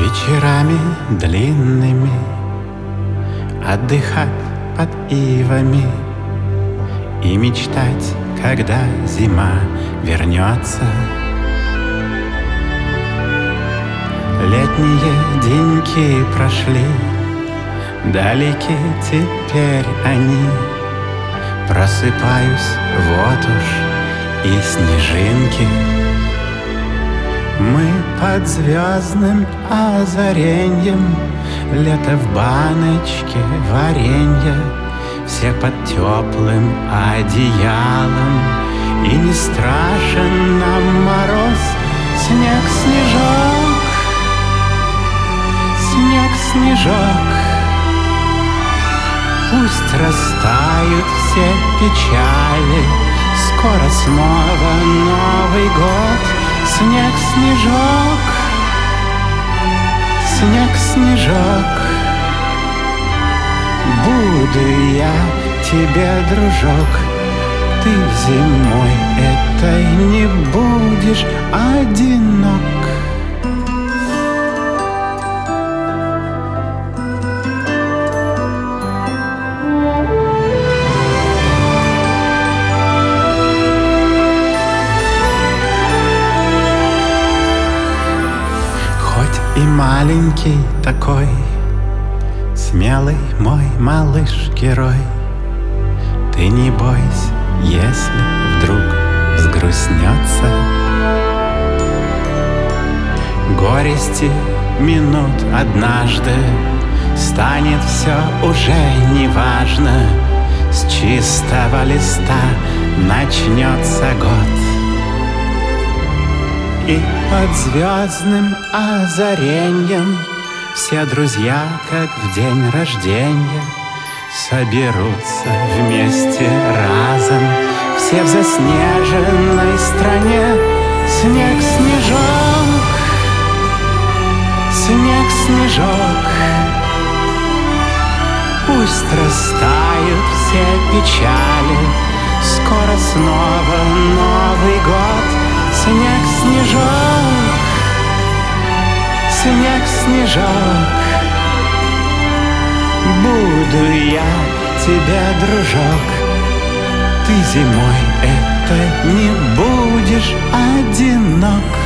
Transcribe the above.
Вечерами длинными отдыхать под ивами и мечтать, когда зима вернется. Летние деньки прошли, далеки теперь они. Просыпаюсь, вот уж и снежинки. Мы под звездным озареньем, лето в баночке варенья, все под теплым одеялом. И не страшен нам мороз, снег, снежок, снег, снежок. Пусть растают все печали, скоро снова Новый год. Снег, снежок, снег, снежок. Буду я тебе, дружок, ты зимой этой не будешь одинок. И маленький такой, смелый мой малыш-герой, ты не бойся, если вдруг взгрустнется. Горести минут однажды станет все уже неважно. С чистого листа начнется год. И под звездным озареньем все друзья, как в день рождения, соберутся вместе разом. Все в заснеженной стране. Снег, снежок, снег, снежок. Пусть растают все печали, скоро снова Новый год. Снег, снежок, снег, снежок. Буду я тебе, дружок, ты зимой это не будешь одинок.